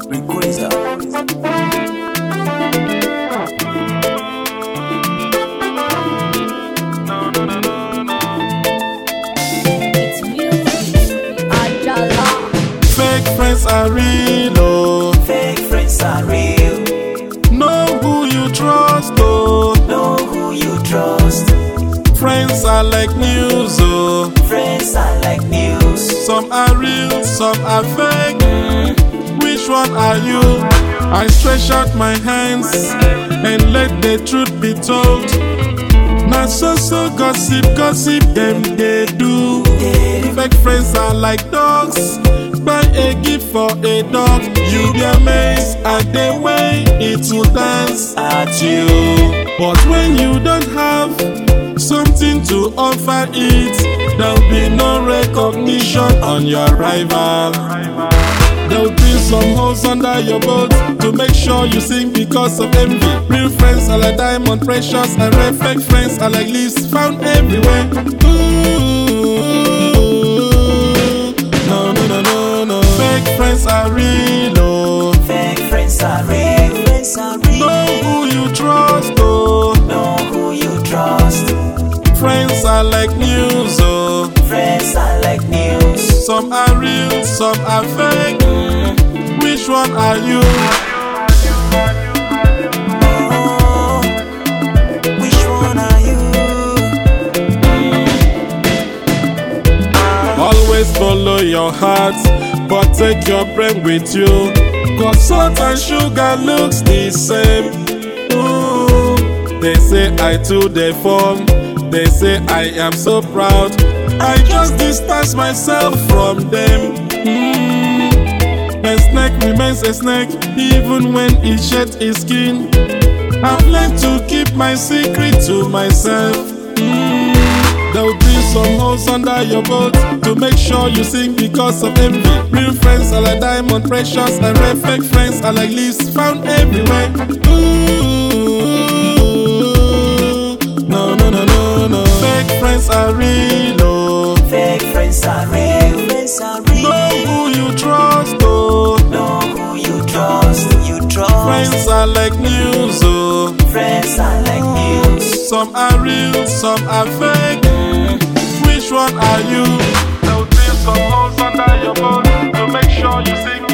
Requesta. It's music. Ajala. Fake friends are real, oh. Fake friends are real. Know who you trust, oh. Know who you trust. Friends are like news, oh. Friends are like news. Some are real, some are fake. Which one are you? I stretch out my hands and let the truth be told. Now so gossip them they do. Fake friends are like dogs. Buy a gift for a dog. You be amazed at the way it will dance at you. But when you don't have something to offer it, there'll be no recognition on your rival. There'll be some holes under your boat to make sure you sing because of envy. Real friends are like diamond, precious and rare. Fake friends are like leaves found everywhere. Ooh, no. Fake friends are real, oh. Fake friends are real. Friends are real. Know who you trust, oh. Know who you trust. Friends are like news, oh. Friends are like news. Some are real, some are fake. Which one are you? Oh, which one are you? Always follow your heart, but take your brain with you. Cause salt and sugar looks the same. Ooh. They say I too deform. They say I am so proud. I just distance myself from them. A snake remains a snake, even when it sheds its skin. I've learned to keep my secret to myself. There'll be some holes under your boat to make sure you sing because of envy. Real friends are like diamond, precious and rare. Fake friends are like leaves found everywhere. Ooh, no. Fake friends are real, oh. Fake friends are real. Friends are real. Know who you trust, oh. Know who you trust. You trust. Friends are like news, oh. Friends are like news. Some are real, some are fake. Which one are you? There'll be some holes under your boat to make sure you sing